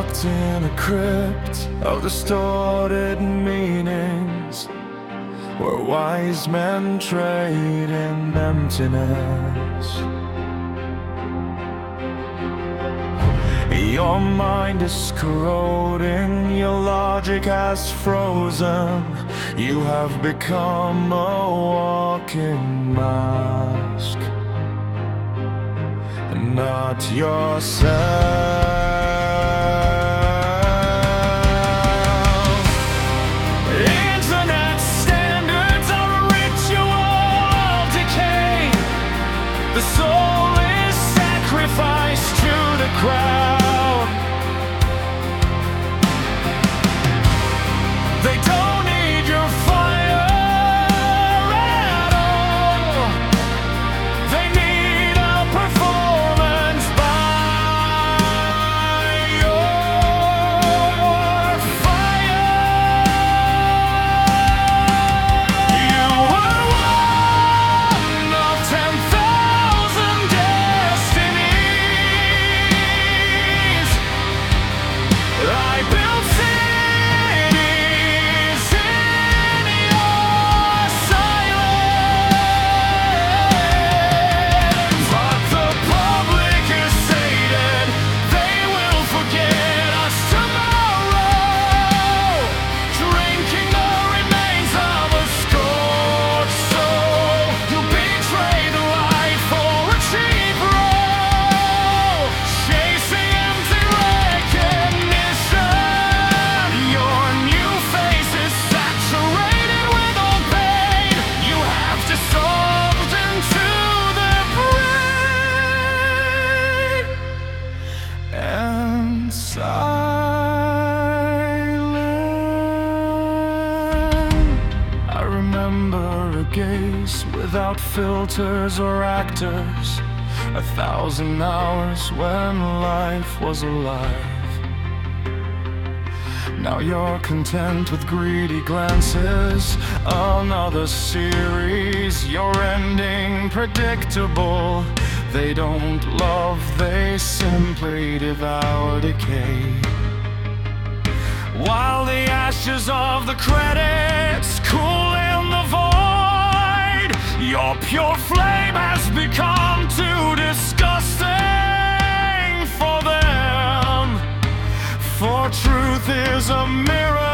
locked in a crypt of distorted meanings, where wise men trade in emptiness. Your mind is corroding, your logic has frozen. You have become a walking mask, not yourself. Internet standards are a ritual decay. The soul is sacrificed to the crowd. They don't need your fire at all. They need a performance by your fire. You were one of 10,000 destinies. I built cities in your silence, but the public is sated. They will forget us tomorrow, drinking the remains of a scorched soul. You betray the light for a cheap role, chasing empty recognition. Your new face is saturated with old pain. You have dissolved into the brain and silent. I remember a gaze without filters or actors, 1,000 hours when life was alive. Now you're content with greedy glances, another series, your ending predictable. They don't love, they simply devour decay. While the ashes of the credits cool in the void, your pure flame has become too disgusting for them. For truth is a mirror